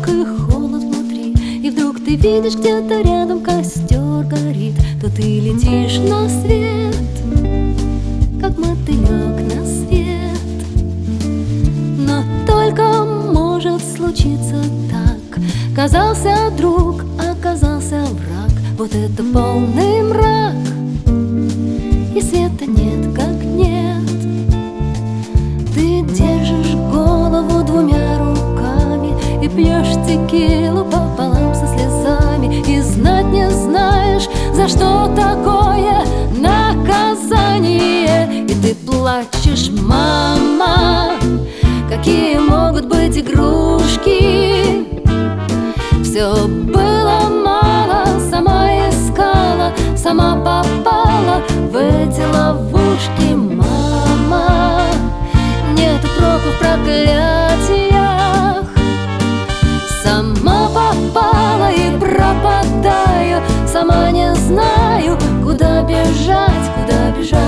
снег и холод внутри, и вдруг ты видишь, где-то рядом костер горит, то ты летишь на свет, как мотылек на свет. Но только может случиться так: казался друг, оказался враг. Вот это полный мрак, и света нет, как нет. Ты держишь голову двумя руками и пьешь текилу пополам со слезами, и знать не знаешь, за что такое наказание. И ты плачешь: мама, какие могут быть игрушки? Все было мало, сама искала, сама попала в эти ловушки. Мама, нету проку в проклятиях, сама попала и пропадаю, сама не знаю, куда бежать, куда бежать.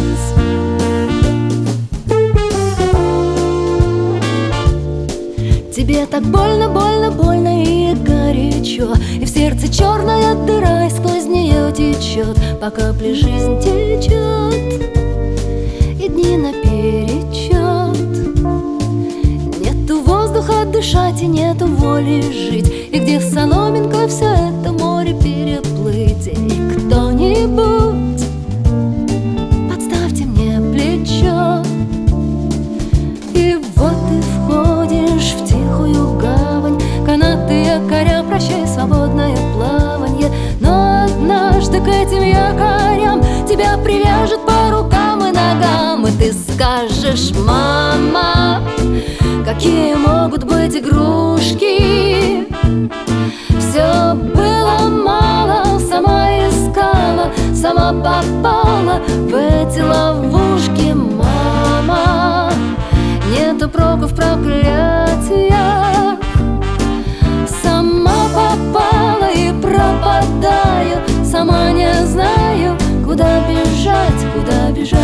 Тебе так больно, больно, больно и горячо, и в сердце черная дыра, и сквозь нее течет по капле жизнь течет, и дни наперечет. Нету воздуха дышать и нету воли жить, и где соломинкой все это море переплыть. И кто-нибудь подставьте мне плечо. И вот ты входишь в тихую гавань, канаты, якоря, прощай, свободное плаванье. Но однажды к этим якорям тебя привяжут по рукам и ногам, и ты скажешь: мама, какие могут быть игрушки? Все было мало, сама искала, сама попала в эти ловушки. Мама, нету проку в проклятиях, сама попала и пропадаю, сама не знаю, куда бежать, куда бежать.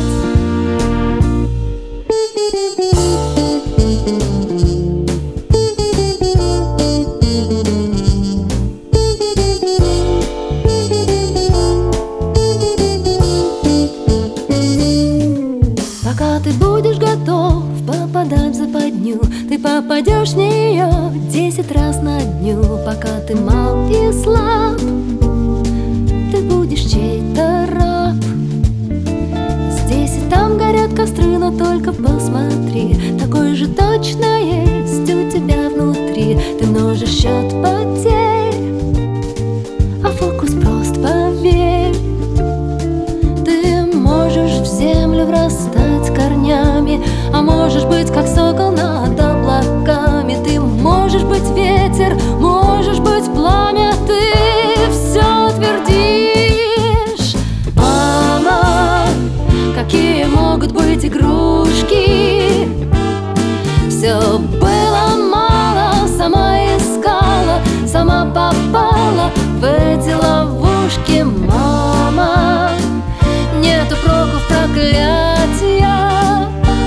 Пока ты будешь готов попадать в западню, ты попадешь в нее 10 раз на дню. Пока ты мал и слаб, ты будешь чей-то раб. Здесь и там горят костры, но только посмотри, такой же точно есть у тебя внутри. Ты множишь счет потерь, а фокус прост, поверь. Ты можешь в землю врастать корнями, а можешь быть как сокол над облаками. Ты можешь быть ветер, можешь быть пламя, ты все твердишь. Мама, какие могут быть игрушки? Все было мало, сама искала, сама попала в эти ловушки. Мама, нету проку в проклятиях,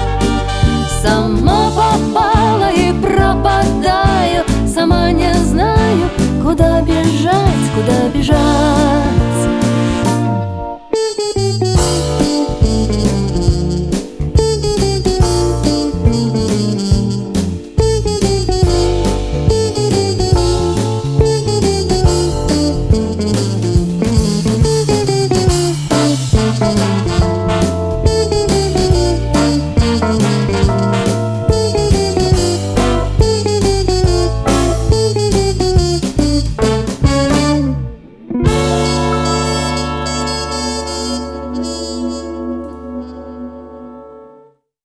сама попала и пропадаю, сама не знаю, куда бежать, куда бежать.